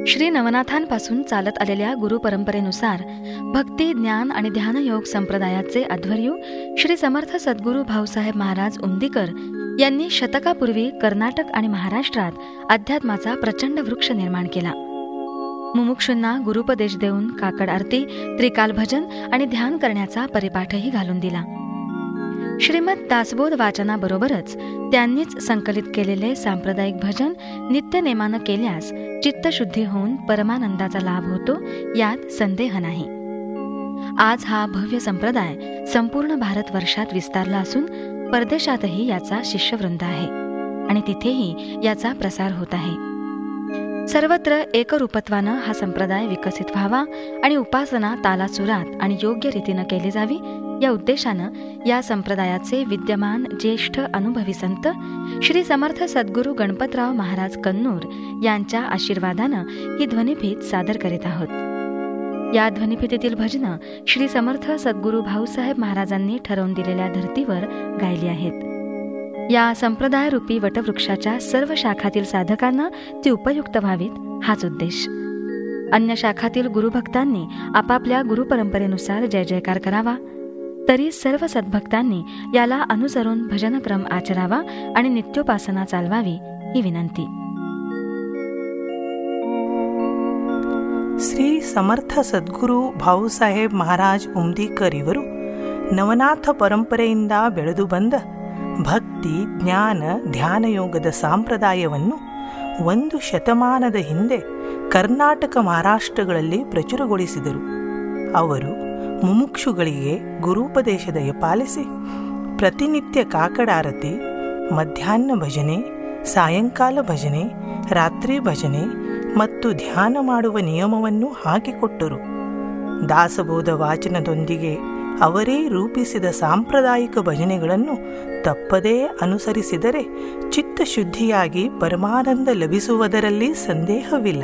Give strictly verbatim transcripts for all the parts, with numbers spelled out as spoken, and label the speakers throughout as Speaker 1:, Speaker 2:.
Speaker 1: श्री नवनाथांपासून चालत आलेल्या गुरुपरंपरेनुसार भक्ती, ज्ञान आणि ध्यानयोग संप्रदायाचे अध्वर्यू श्री समर्थ सद्गुरू भाऊसाहेब महाराज उमदीकर यांनी शतकापूर्वी कर्नाटक आणि महाराष्ट्रात अध्यात्माचा प्रचंड वृक्ष निर्माण केला. मुमुक्षूंना गुरुपदेश देऊन काकड आरती, त्रिकाल भजन आणि ध्यान करण्याचा परिपाठही घालून दिला. श्रीमद दासबोध वाचनाबरोबरच त्यांनीच संकलित केलेले सांप्रदायिक भजन नित्यनेमानं केल्यास चित्तशुद्धी होऊन परमानंदाचा लाभ होतो, यात संदेह नाही. आज हा भव्य संप्रदाय संपूर्ण भारतवर्षात विस्तारला असून परदेशातही याचा शिष्यवृंद आहे आणि तिथेही याचा प्रसार होत आहे. सर्वत्र एकरूपत्वानं हा संप्रदाय विकसित व्हावा आणि उपासना तालासुरात आणि योग्य रीतीनं केली जावी, या उद्देशानं या संप्रदायाचे विद्यमान ज्येष्ठ अनुभवी संत श्री समर्थ सद्गुरू गणपतराव महाराज कन्नूर यांच्या आशीर्वादानं ही ध्वनिफीत सादर करीत आहोत. या ध्वनिफितीतील भजनं श्री समर्थ सद्गुरू भाऊसाहेब महाराजांनी ठरवून दिलेल्या धर्तीवर गायली आहेत. या संप्रदायरूपी वटवृक्षाच्या सर्व शाखातील साधकांना ती उपयुक्त व्हावीत, हाच उद्देश. अन्य शाखातील गुरुभक्तांनी आपापल्या गुरुपरंपरेनुसार जय जयकार करावा, तरी सर्व सद्भक्तांनी याला अनुसरून भजनक्रम आचरावा आणि नित्योपासना चालवावी, ही विनंती.
Speaker 2: ಶ್ರೀ ಸಮರ್ಥ ಸದ್ಗುರು ಭಾವುಸಾಹೇಬ್ ಮಹಾರಾಜ್ ಉಮ್ದೀಕರ್ ಇವರು ನವನಾಥ ಪರಂಪರೆಯಿಂದ ಬೆಳೆದು ಬಂದ ಭಕ್ತಿ, ಜ್ಞಾನ, ಧ್ಯಾನಯೋಗದ ಸಂಪ್ರದಾಯವನ್ನು ಒಂದು ಶತಮಾನದ ಹಿಂದೆ ಕರ್ನಾಟಕ, ಮಹಾರಾಷ್ಟ್ರಗಳಲ್ಲಿ ಪ್ರಚುರಗೊಳಿಸಿದರು. ಅವರು ಮುಮುಕ್ಷುಗಳಿಗೆ ಗುರುಪದೇಶ ದಯಪಾಲಿಸಿ ಪ್ರತಿನಿತ್ಯ ಕಾಕಡಾರತಿ, ಮಧ್ಯಾಹ್ನ ಭಜನೆ, ಸಾಯಂಕಾಲ ಭಜನೆ, ರಾತ್ರಿ ಭಜನೆ ಮತ್ತು ಧ್ಯಾನ ಮಾಡುವ ನಿಯಮವನ್ನು ಹಾಕಿಕೊಟ್ಟರು. ದಾಸಬೋಧ ವಾಚನದೊಂದಿಗೆ ಅವರೇ ರೂಪಿಸಿದ ಸಾಂಪ್ರದಾಯಿಕ ಭಜನೆಗಳನ್ನು ತಪ್ಪದೇ ಅನುಸರಿಸಿದರೆ ಚಿತ್ತಶುದ್ಧಿಯಾಗಿ ಪರಮಾನಂದ ಲಭಿಸುವುದರಲ್ಲಿ ಸಂದೇಹವಿಲ್ಲ.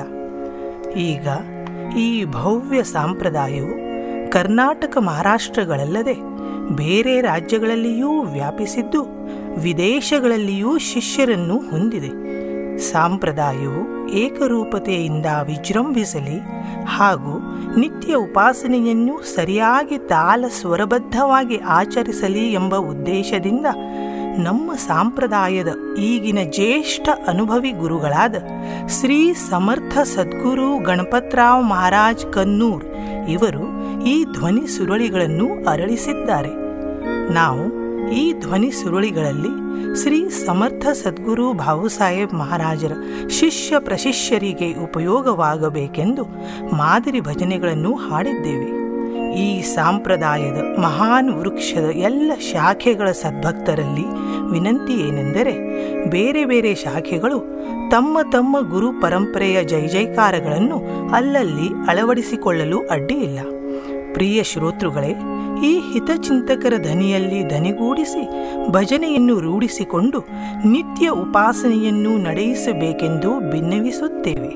Speaker 2: ಈಗ ಈ ಭವ್ಯ ಸಂಪ್ರದಾಯವು ಕರ್ನಾಟಕ, ಮಹಾರಾಷ್ಟ್ರಗಳಲ್ಲದೆ ಬೇರೆ ರಾಜ್ಯಗಳಲ್ಲಿಯೂ ವ್ಯಾಪಿಸಿದ್ದು ವಿದೇಶಗಳಲ್ಲಿಯೂ ಶಿಷ್ಯರನ್ನು ಹೊಂದಿದೆ. ಸಂಪ್ರದಾಯವು ಏಕರೂಪತೆಯಿಂದ ವಿಜೃಂಭಿಸಲಿ ಹಾಗೂ ನಿತ್ಯ ಉಪಾಸನೆಯನ್ನು ಸರಿಯಾಗಿ ತಾಲ ಸ್ವರಬದ್ಧವಾಗಿ ಆಚರಿಸಲಿ ಎಂಬ ಉದ್ದೇಶದಿಂದ ನಮ್ಮ ಸಂಪ್ರದಾಯದ ಈಗಿನ ಜ್ಯೇಷ್ಠ ಅನುಭವಿ ಗುರುಗಳಾದ ಶ್ರೀ ಸಮರ್ಥ ಸದ್ಗುರು ಗಣಪತರಾವ್ ಮಹಾರಾಜ್ ಕನ್ನೂರ್ ಇವರು ಈ ಧ್ವನಿ ಸುರುಳಿಗಳನ್ನು ಅರಳಿಸಿದ್ದಾರೆ. ನಾವು ಈ ಧ್ವನಿ ಸುರುಳಿಗಳಲ್ಲಿ ಶ್ರೀ ಸಮರ್ಥ ಸದ್ಗುರು ಭಾವುಸಾಹೇಬ್ ಮಹಾರಾಜರ ಶಿಷ್ಯ ಪ್ರಶಿಷ್ಯರಿಗೆ ಉಪಯೋಗವಾಗಬೇಕೆಂದು ಮಾದರಿ ಭಜನೆಗಳನ್ನು ಹಾಡಿದ್ದೇವೆ. ಈ ಸಂಪ್ರದಾಯದ ಮಹಾನ್ ವೃಕ್ಷದ ಎಲ್ಲ ಶಾಖೆಗಳ ಸದ್ಭಕ್ತರಲ್ಲಿ ವಿನಂತಿ ಏನೆಂದರೆ, ಬೇರೆ ಬೇರೆ ಶಾಖೆಗಳು ತಮ್ಮ ತಮ್ಮ ಗುರು ಪರಂಪರೆಯ ಜೈ ಜೈಕಾರಗಳನ್ನು ಅಲ್ಲಲ್ಲಿ ಅಳವಡಿಸಿಕೊಳ್ಳಲು ಅಡ್ಡಿಯಿಲ್ಲ. ಪ್ರಿಯ ಶ್ರೋತೃಗಳೇ, ಈ ಹಿತಚಿಂತಕರ ಧನಿಯಲ್ಲಿ ಧನಿಗೂಡಿಸಿ ಭಜನೆಯನ್ನು ರೂಢಿಸಿಕೊಂಡು ನಿತ್ಯ ಉಪಾಸನೆಯನ್ನು ನಡೆಸಬೇಕೆಂದು ಭಿನ್ನವಿಸುತ್ತೇವೆ.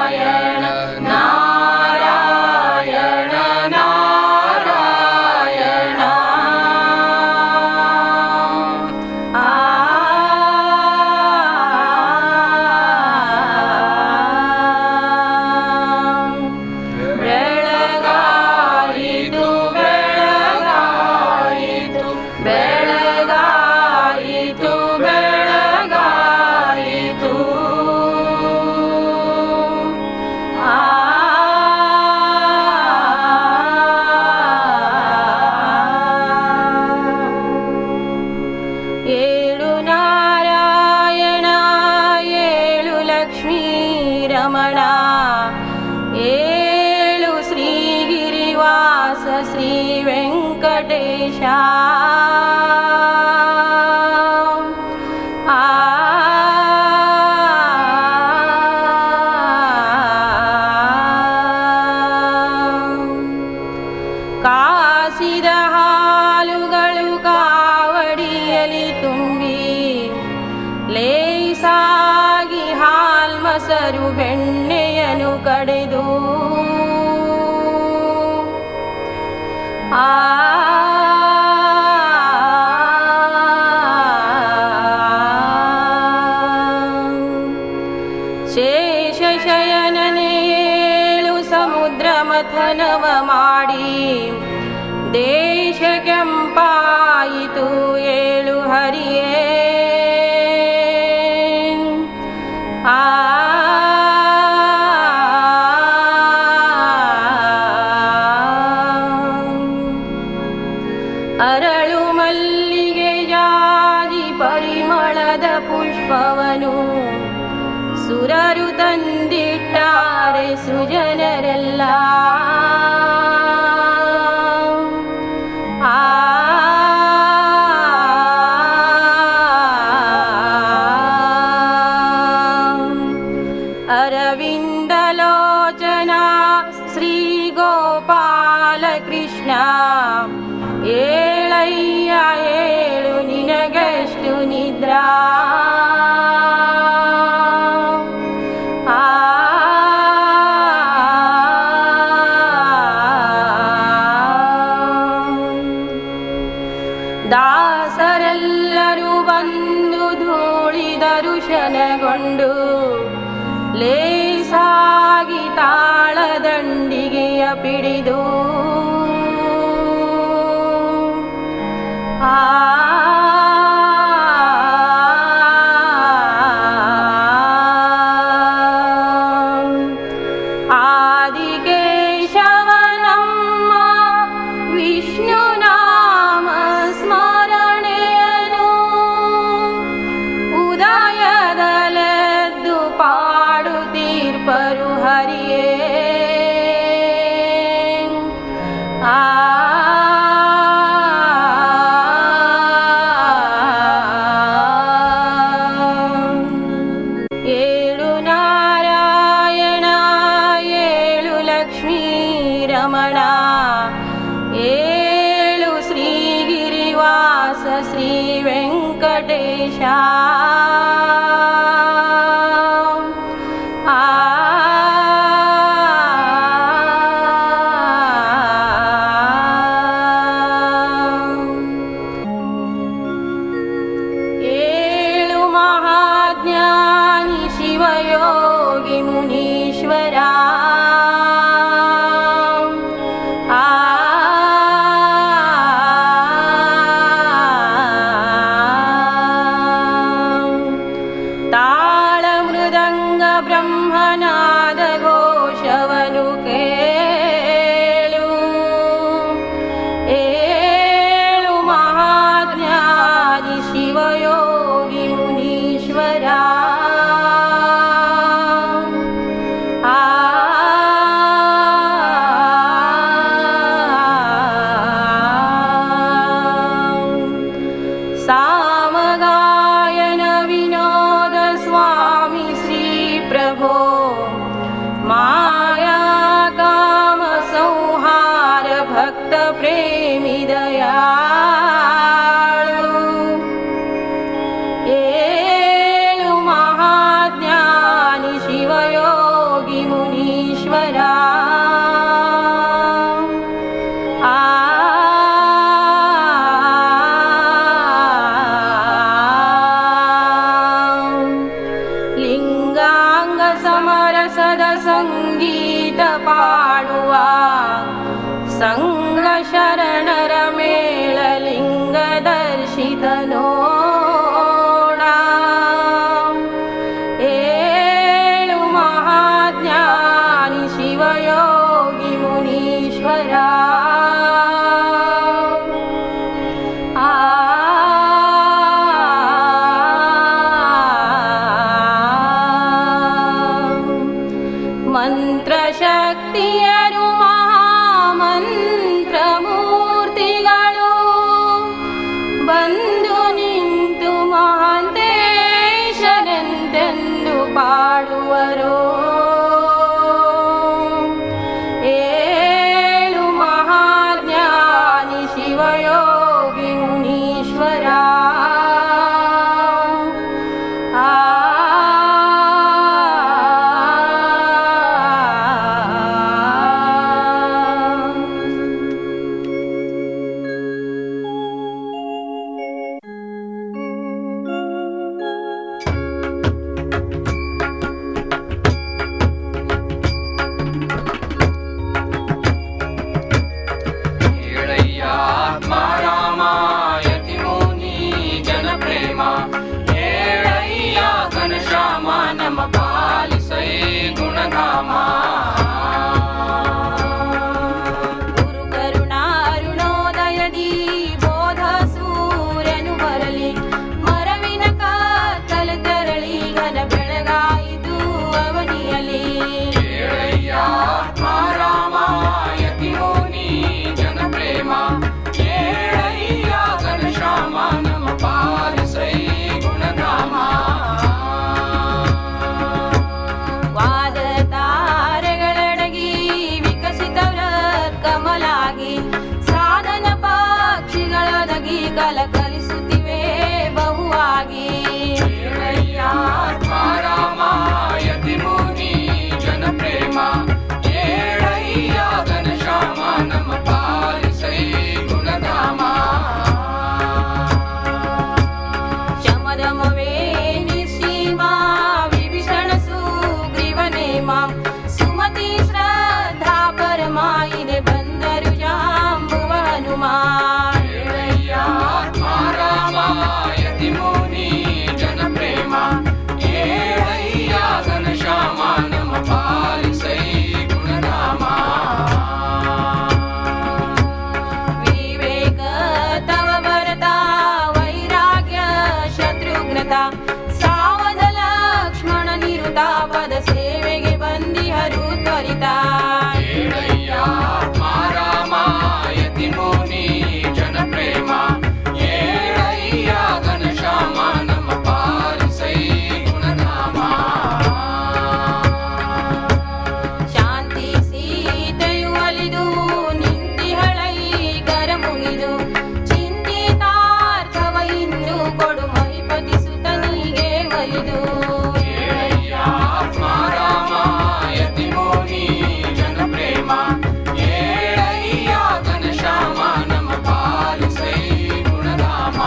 Speaker 3: ನಾರಾಯಣ ನಾರಾಯಣ ಶ್ರೀ ವೆಂಕಟೇಶ. ಕಾಸಿದ ಹಾಲುಗಳು ಕಾವಡಿಯಲಿ ತುಂಬಿ ಲೇಸಾಗಿ ಹಾಲ್ಮಸರು ಬೆಣ್ಣೆಯನು ಕಡೆದು ಆ ಶೇಷಶಯನನೇಳು ಸಮುದ್ರ ಮಥನವ ಮಾಡಿ ದೇಶ ಕೆಂಪಾಯಿತು ಏಳು ಹರಿಯೇ. ಆ ಅರಳು ಮಲ್ಲಿಗೆ ಜಾಜಿ ಪರಿಮಳದ ಪುಷ್ಪವನು ಸುರರು ತಂದಿಟ್ಟಾರೆ ಸುಜನರೆಲ್ಲ. ಆ ಅರವಿಂದಲೋಚನ ಶ್ರೀ ಗೋಪಾಲ ಕೃಷ್ಣ ಏಳಯ್ಯ ಏಳು ನಿನಗೆಷ್ಟು ನಿದ್ರಾ. ಆ ದಾಸರೆಲ್ಲರೂ ಬಂದು ಧೂಳಿದರು ಶನಗೊಂಡು ಲೇಸಾಗಿ ತಾಳದಂಡಿಗೆಯ ಪಿಡಿದು ಆ ಆದಿಕೇಶವನಮ್ಮ ವಿಷ್ಣು ನಾಮ ಸ್ಮರಣೆಯನು ಉದಯದಲೆದ್ದು ಪಾಡುತ್ತೀರ್ಪರು ಹರಿಯೇ. ಆ ಏಳು ನಾರಾಯಣ ಏಳು ಲಕ್ಷ್ಮೀ ರಮಣ ಏಳು ಶ್ರೀಗಿರಿವಾಸ ಶ್ರೀ ವೆಂಕಟೇಶ. ಆ ಏಳು ಮಹಾಜ್ಞಾನಿ ಶಿವಯೋಗಿ ಮುನೀಶ್ವರ. ಆ ತಾಳ ಮೃದಂಗ ಬ್ರಹ್ಮನಾದ ಘೋಷವನು ಕೇಳು ಏಳು ಮಹಾಜ್ಞಾನಿ ಶಿವಯೋಗಿ ಮುನೀಶ್ವರ. ಆ ಸಾಮಗಾಯನ ವಿನೋದ ಸ್ವಾಮಿ ಶ್ರೀ ಪ್ರಭೋ ಮಾಯಾ ಕಾಮ ಸಂಹಾರ ಭಕ್ತ ಪ್ರೇಮಿ ದಯಾಳು. ಏಳು ಮಹಾಜ್ಞಾನಿ ಶಿವಯೋಗಿ ಮುನೀಶ್ವರ. ಆ ಲಿಂಗಾಂಗ ಸಮರಸದ ಸಂಗೀತ ಪಾಡುವ ಸಂಘ ಶರಣರ ಮೇಳಲಿಂಗ
Speaker 4: आत्मा रामायति मुनी जन प्रेमा येळय्या घनश्यामा नम पालिसै गुणधामा
Speaker 3: गुरु करुणा अरुणोदयदी बोध सूर्यनु बरली मरविನ ಕಾತಲ ತೆರಳಿ ಘನ ಬೆಳಗಾಯಿತು ಅವನಿಯಲಿ
Speaker 4: येळय्या आत्मा रामायति मुनी जन प्रेमा येळय्या घनश्यामा नम पालिसै गुणधामा
Speaker 3: ವಾದ ತಾರೆಗಳಡಗಿ ವಿಕಸಿತ ಕಮಲಾಗಿ ಸಾಧನ ಪಕ್ಷಿಗಳೊದಗಿ ಕಲಕಲಿಸುತ್ತಿವೆ ಬಹುವಾಗಿ
Speaker 4: येळय्या आत्मा रामायति मुनी जन प्रेमा येळय्या घनश्यामा नम पालिसै गुणधामा
Speaker 3: ಶಮದಮವೇ ನಿಸೀಮಾ ವಿಭೀಷಣ ಸುಗ್ರೀವನೇಮ ಸುಮತಿ ಶ್ರದ್ಧಾ ಪರಮಾಯಿನೆ ಬಂದರು ಜಾಂಬುವ ಹನುಮಾ
Speaker 4: येळय्या आत्मा रामायति मुनी जन प्रेमा येळय्या घनश्यामा नम पालिसै गुणधामा
Speaker 3: ವಿವೇಕ ತವ ಭರತ ವೈರಾಗ್ಯ ಶತ್ರುಘ್ನತ ಸಾವಧ ಲಕ್ಷ್ಮಣ ನಿರುತ ಪದ ಸೇವೆಗೆ ಬಂದಿಹರು ತ್ವರಿತ
Speaker 4: येळय्या आत्मा रामायति मुनी जन प्रेमा येळय्या घनश्यामा नम पालिसै गुणधामा
Speaker 3: ಶಾಂತಿ ಸೀತೆಯು ಒಲಿದು ನಿಂತಿಹಳೈ ಗರ ಮುಗಿದು ಚಿಂತಿತಾರ್ಥವ ಇಂದು ಕೊಡು ಮಹಿಪತಿ ಸುತನಿಗೆ ಒಲಿದು
Speaker 4: येळय्या आत्मा रामायति मुनी जन प्रेमा येळय्या घनश्यामा नम पालिसै गुणधामा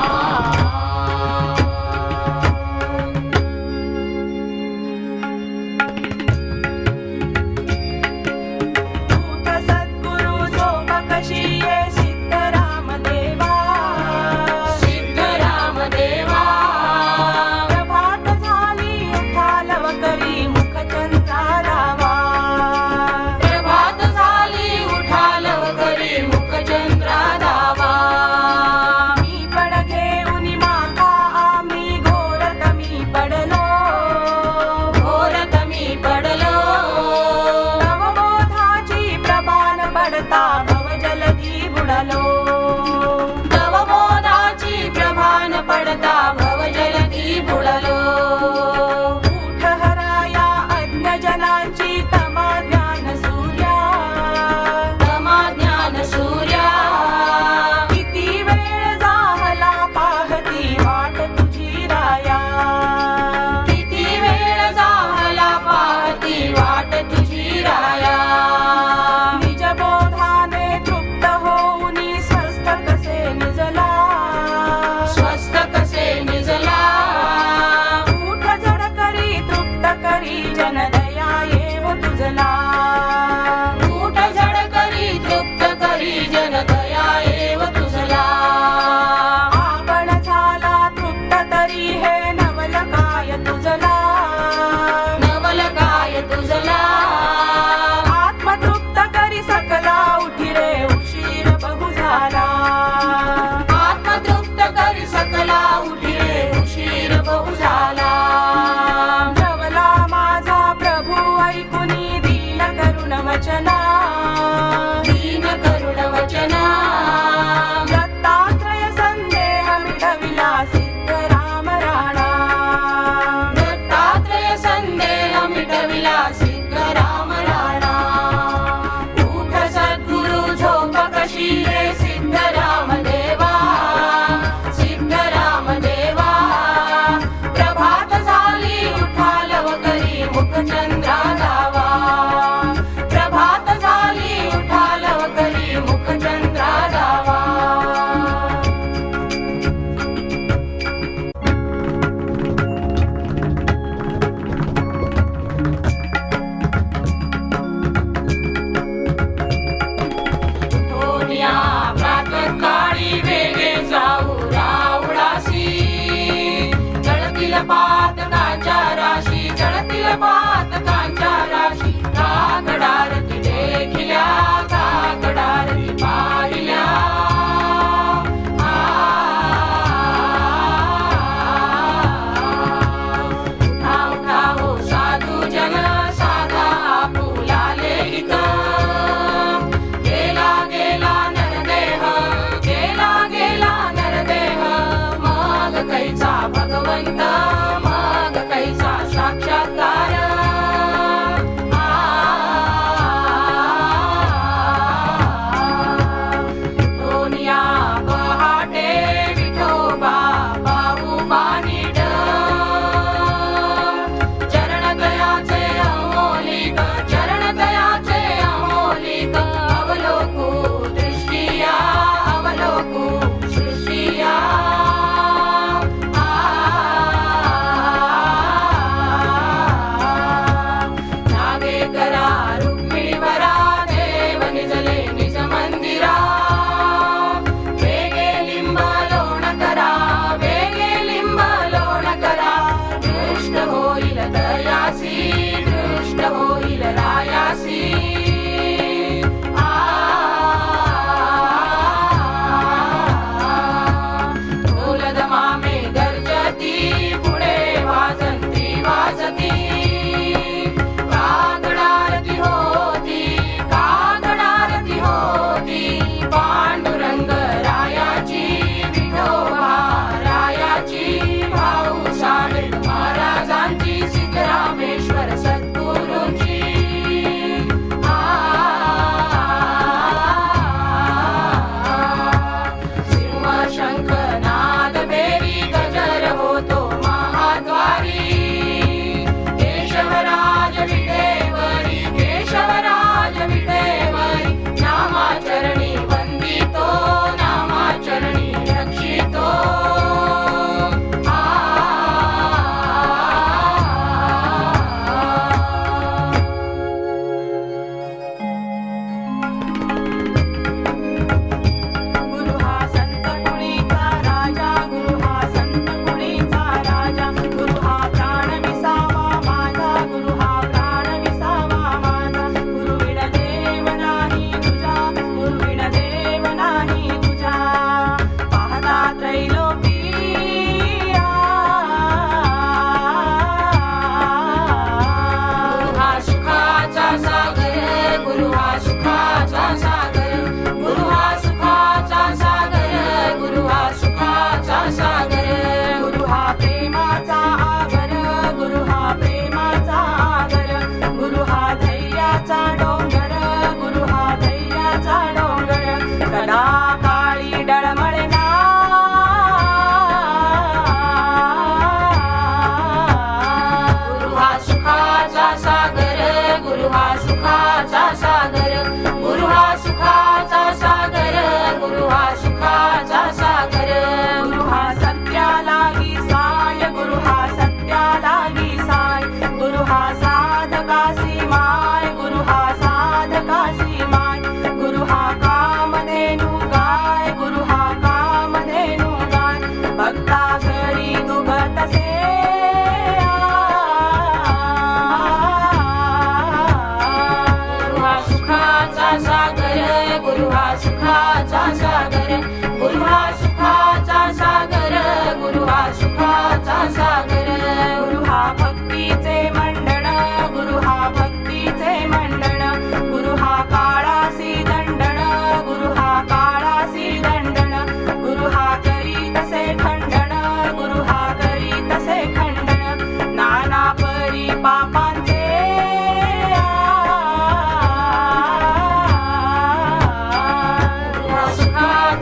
Speaker 5: भूत सद्गुरु झोपकशिये सिद्धरामदेव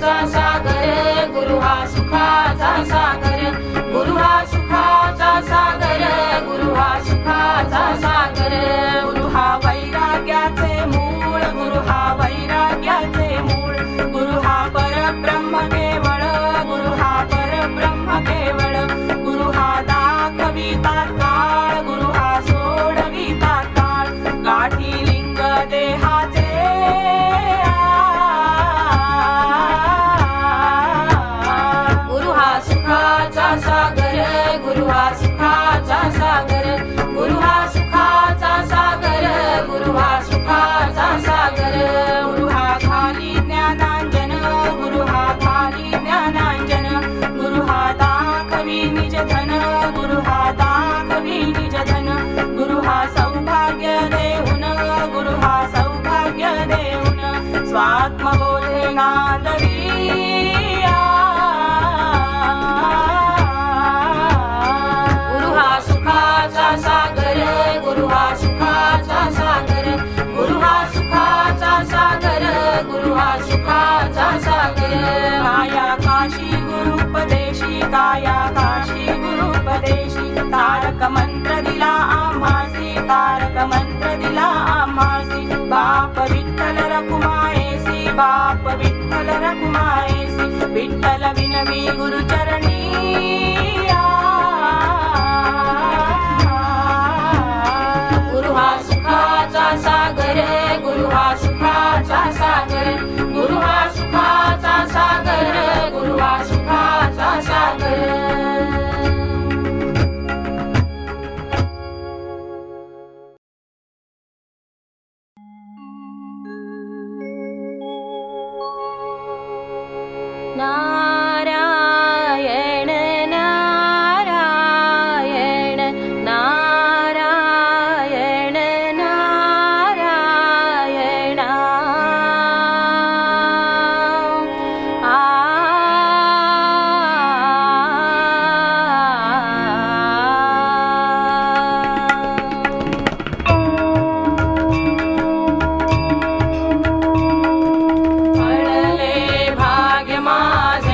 Speaker 3: सुखाचा सागर गुरु हा सुखाचा सागर गुरु हा सुखाचा सागर गुरु हा सुखाचा सागर गुरु हा वैराग्याचे मूळ गुरु हा वैराग्याचे मूळ गुरु हा परब्रह्म केवळ गुरु हा परब्रह्म केवळ गुरु हा दाखविता काळ गुरु हा सोडविता काळ गाठी लिंग देहाचे गुरु हा सुखाचा सागर गुरु हा सुखाचा सागर गुरु हा सुखाचा सागर गुरु हा सुखाचा सागर गुरु हा खाली ज्ञानांजन गुरु हा खाली ज्ञानांजन गुरु हा दाखवी निज धन गुरु हा दाखवी निज धन गुरु हा सौभाग्य देऊन गुरु हा सौभाग्य देऊन स्वात्म बोधे नांदविया गुरु हा सुखाचा सागर गुरु हा सुखाचा सागर गुरु हा सुखाचा सागर गुरु हा सुखाचा सागर काया काशी गुरुपदेशी काया काशी गुरुपदेशी तारक मंत्र दिला आम्हासी तारक मंत्र दिला आम्हासी बाप विठ्ठल रखुमायेसी बाप विठ्ठल रखुमायेसी विठ्ठल विनवी गुरुचरणी गुरु हा सुखाचा सागर गुरु हा सुखाचा सागर गुरु हा सुखाचा सागर गुरु हा सुखाचा सागर नारायण नारायण नारायण नारायण आ पळले भाग्य माझे